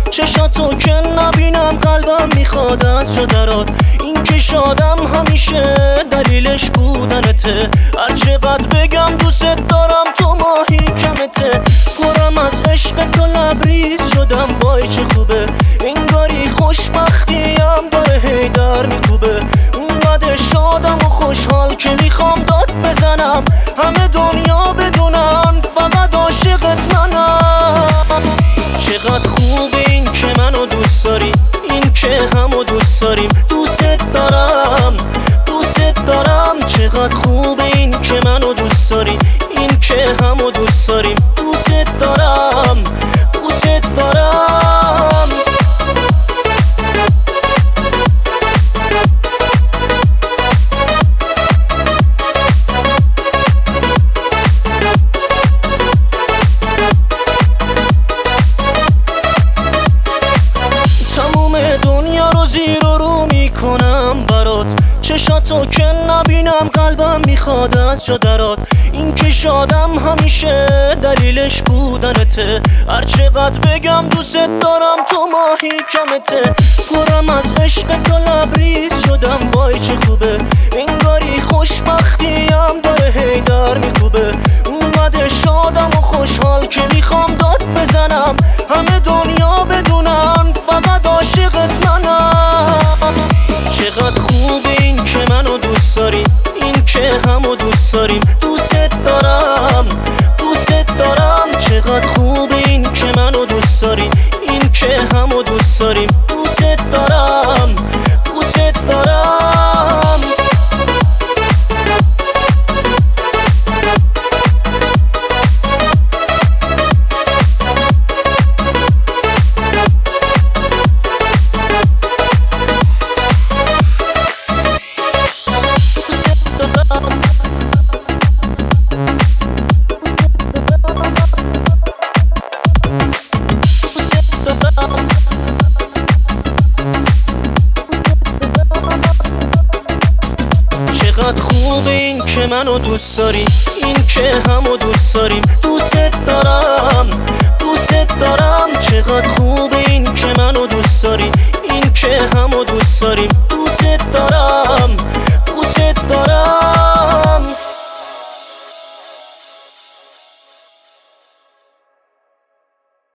چشاتو که نبینم قلبم میخواد از جا درات. این که شادم همیشه دلیلش بودنته. هر چقدر بگم دوست دارم تو ماهی کمته. پرم از عشق تو لبریز شدم وای چه خوبه. انگاری خوشبختیم داره هی در میکوبه. اونقدر شادم و خوشحال که میخوام داد بزنم همه دنیا بدونن فقط عاشقت منم. چقدر خوبه این که منو دوست داری، این که همو دوست داریم. دوست دارم دوست دارم. چقدر خوبه این که منو دوست داری، این که همو دوست داریم. دوست دارم دوست دارم. دنیا رو زیر و رو میکنم برات. چشاتو که نبینم قلبم میخواد از جا درات. این که شادم همیشه دلیلش بودنته. هر چقدر بگم دوست دارم تو ماهی کمته. پرم از عشق تو لبریز شدم وای چه خوبه. انگاری خوشبختیم داره هی در میکوبه. اونقدر شادم و خوشحال که میخوام داد بزنم همه دنیا بدونن فقط عاشقت منم. چقدر خوبه این که منو دوست داری، این که همو دوست داریم. دوست دارم دوست دارم. چقدر خوبه این که منو دوست داری، این که همو دوست داریم. دوست دارم دوست دارم. چقدر خوبه این که منو دوست داری، این که همو دوست داریم. دوست دارم دوست دارم. چقدر خوبه این که منو دوست داری، این که همو